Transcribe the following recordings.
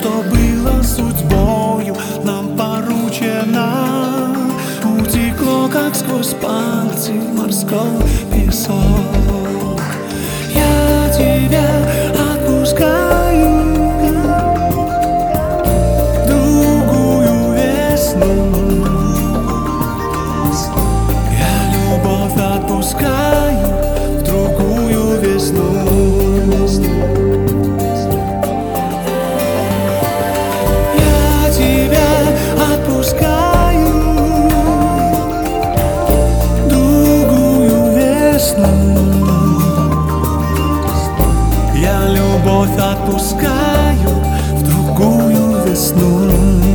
что было судьбою нам поручено, утекло, как сквозь пальцы морской песок. Я тебя отпускаю в другую весну. Я любовь отпускаю в другую весну. Я тебя отпускаю в другую весну. Я любовь отпускаю в другую весну.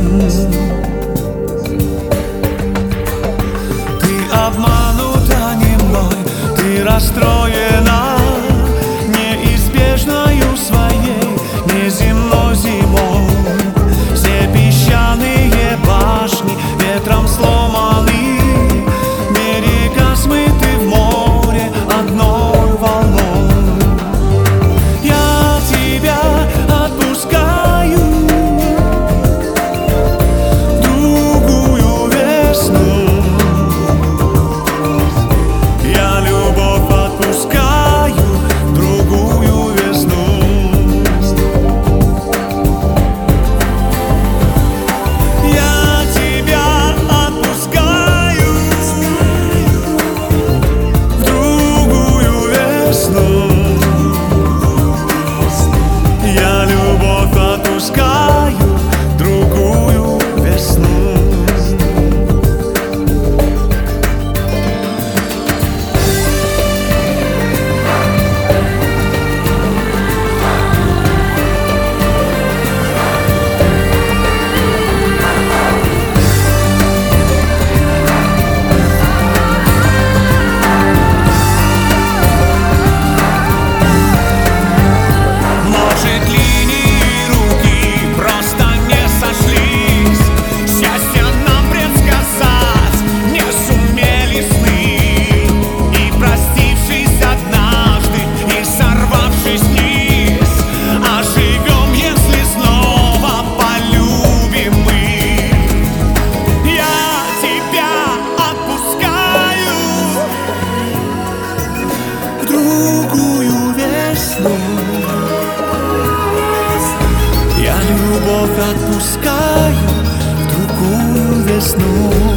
Ты обманута не мной, ты расстроена неизбежною своей неземной зимой. Все песчаные башни ветром сломаны, берега смыты в море одной волной. Я тебя отпускаю в другую весну. Я любовь отпускаю в другую весну. Я тебя отпускаю в другую весну. Я любовь отпускаю в другую весну. Может, линии руки просто не сошлись, счастье нам предсказать не сумели сны. И простившись однажды и сорвавшись вниз, оживем, если снова полюбим мы. Я тебя отпускаю в другую весну. Я любовь отпускаю в другую весну.